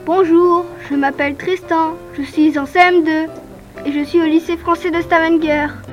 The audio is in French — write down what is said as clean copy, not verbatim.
Bonjour, je m'appelle Tristan, je suis en CM2 et je suis au lycée français de Stavanger.